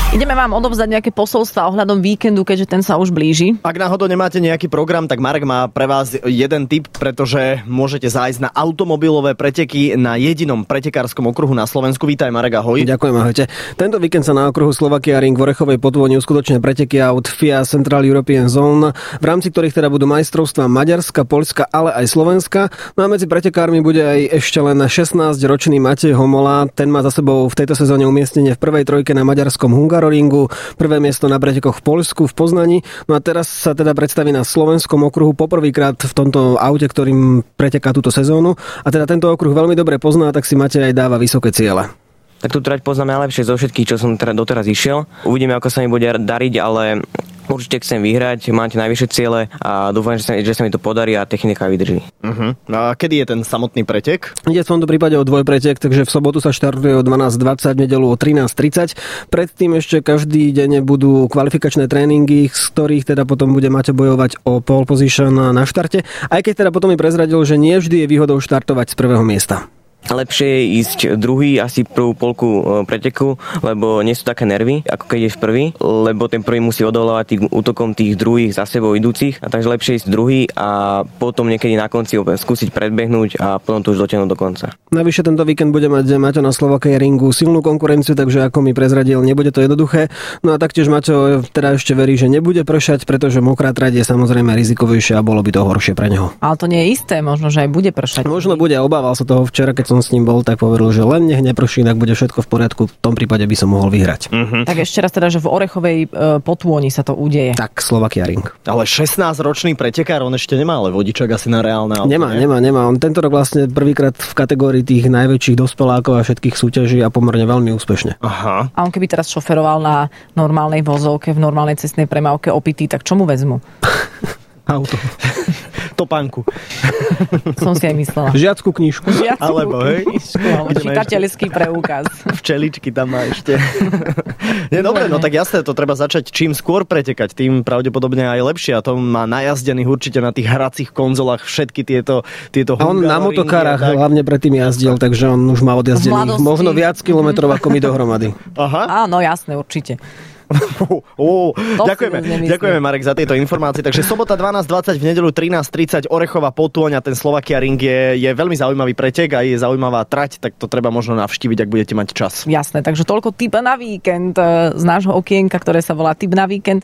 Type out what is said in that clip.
Ideme vám odovzdať nejaké posolstvá ohľadom víkendu, keďže ten sa už blíži. Ak náhodou nemáte nejaký program, tak Marek má pre vás jeden tip, pretože môžete zájsť na automobilové preteky na jedinom pretekárskom okruhu na Slovensku. Vítaj Marek, ahoj. Ďakujem, ahojte. Tento víkend sa na okruhu Slovakia Ring v Orechovej Podvoni uskutočnia preteky aut FIA Central European Zone, v rámci ktorých teda budú majstrovstvá Maďarska, Poľska, ale aj Slovenska. No a medzi pretekármi bude aj ešte len 16-ročný Matej Homola. Ten má za sebou v tejto sezóne umiestnenie v prvej trojke na maďarskom Hungaroringu, prvé miesto na pretekoch v Poľsku, v Poznani. No a teraz sa teda predstaví na slovenskom okruhu poprvýkrát v tomto aute, ktorým preteká túto sezónu. A teda tento okruh veľmi dobre pozná, tak si Matej aj dáva vysoké ciele. Tak tú trať poznám najlepšie zo všetkých, čo som teda doteraz išiel. Uvidíme, ako sa mi bude dariť, ale určite chcem vyhrať, máte najvyššie ciele a dúfam, že sa mi to podarí a technika vydrží. A kedy je ten samotný pretek? Ide v tomto prípade o dvojpretek, takže v sobotu sa štartuje o 12:20, v nedeľu o 13:30. Predtým ešte každý deň budú kvalifikačné tréningy, z ktorých teda potom bude Maťo bojovať o pole position na štarte. Aj keď teda potom mi prezradil, že nie vždy je výhodou štartovať z prvého miesta. Lepšie je ísť druhý, asi prvú polku preteku, lebo nie sú také nervy, ako keď ideš prvý, lebo ten prvý musí odolávať tým útokom tých druhých za sebou idúcich, a takže lepšie ísť druhý a potom niekedy na konci skúsiť predbehnúť a potom to už dotiahnuť do konca. Navyše tento víkend bude mať Maťo na Slovakia Ringu silnú konkurenciu, takže ako mi prezradil, nebude to jednoduché. No a taktiež Maťo teda ešte verí, že nebude pršať, pretože mokrá trať je samozrejme rizikovejšia a bolo by to horšie pre neho. Ale to nie je isté, možno že aj bude pršať. Možno bude, obával sa toho včera, keď som s ním bol, tak povedal, že len nech neprší, tak bude všetko v poriadku. V tom prípade by som mohol vyhrať. Tak ešte raz teda, že v Orechovej Potôni sa to udeje. Tak, Slovakia Ring. Ale 16-ročný pretekár, on ešte nemá ale vodičak asi na reálne auto. Nemá. On tento rok vlastne prvýkrát v kategórii tých najväčších dospelákov a všetkých súťaží a pomerne veľmi úspešne. Aha. A on keby teraz šoferoval na normálnej vozovke, v normálnej cestnej premávke opitý, tak čo mu vezmu? Auto. Topánku. Som si aj myslela. Žiackú knižku. Alebo, hej? Alebo čitateľský preukaz. Včeličky tam má ešte. Nie, dobre, no tak jasné, to treba začať čím skôr pretekať, tým pravdepodobne aj lepšie. A to má najazdených určite na tých hracích konzolách všetky tieto a on na motokárach hlavne predtým jazdil, takže on už má odjazdených možno viac kilometrov ako my dohromady. Aha. Áno, jasné, určite. Ďakujeme Marek za tieto informácie. Takže sobota 12:20, v nedeľu 13:30 Orechová Potôň a ten Slovakia Ring je veľmi zaujímavý pretek a je zaujímavá trať, tak to treba možno navštíviť, ak budete mať čas. Jasné, takže toľko tip na víkend z nášho okienka, ktoré sa volá Tip na víkend.